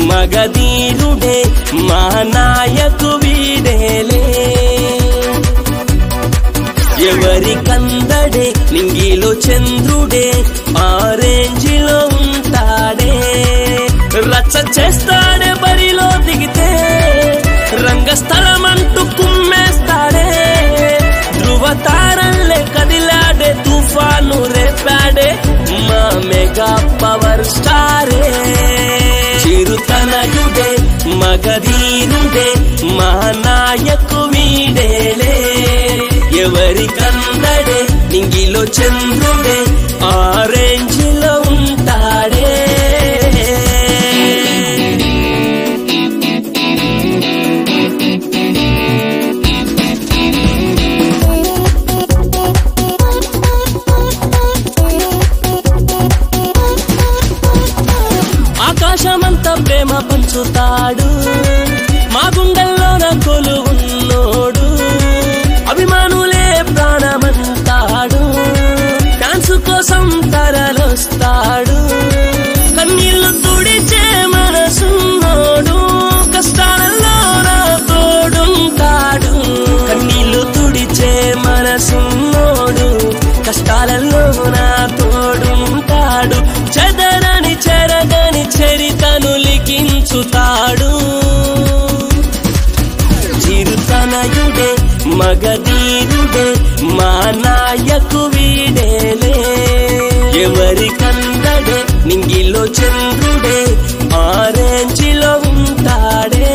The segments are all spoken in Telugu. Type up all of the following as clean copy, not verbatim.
మగధీరుడే మా నాయకు వీడేలే ఎవరికందడే నింగిలో చంద్రుడే ఆరెంజిలో ఉంటాడే రచ్చ చేస్తాడే బరిలో దిగితే రంగస్థలమంటూ కుమ్మేస్తాడే ధృవతారల్లే కదిలాడే తుఫాను రేపాడే మా మెగా పవర్ స్టారే చిరుతనయుడే మగధీరుడే మా నాయకు వీడేలే ఎవరికందడే నింగిలో చంద్రుడే ఆరెంజిలో ఉంటాడే ఆకాశమంతా ప్రేమ పంచుతాడు మా గుండెల్లోన కొలువున్నోడు అభిమానులే ప్రాణమంటాడు డాన్స్ కోసం తరలొస్తాడు కన్నీళ్లు తుడిచే మనసున్నోడు కష్టాలలో నా తోడుంటాడు కన్నీళ్లు తుడిచే మనసున్నోడు కష్టాలలో నా తోడుంటాడు చెదరని చెరగని చరితను లిఖించుతాడు చిరుతనయుడే మగధీరుడే మా నాయకు వీడేలే ఎవరికందడే నింగిలో చంద్రుడే ఆరెంజిలో ఉంటాడే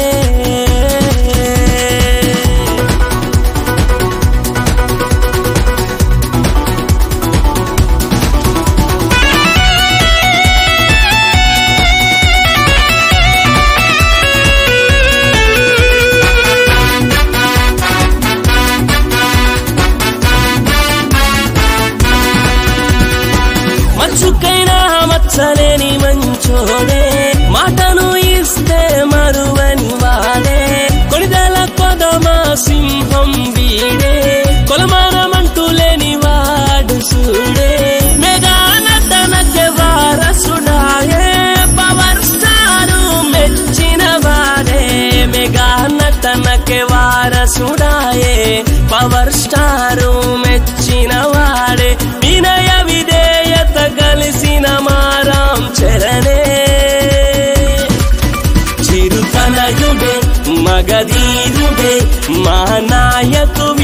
మచ్చుకైనా మచ్చలేని మంచోడే మాటను ఇస్తే మరువని వాడే కొనిదల కొదమా సింహం వీడే కొలమానమంటూ లేని వాడు సూడే మెగా నటనకే వారసుడాయే పవర్ స్టారు మెచ్చిన వాడే మెగా నటనకే వారసుడాయే పవర్ స్టారు మెచ్చిన వాడే వినయ విధేయత కలిసిన మారాం చరణే చిరుతనయుడే మగధీరుడే మా నాయకు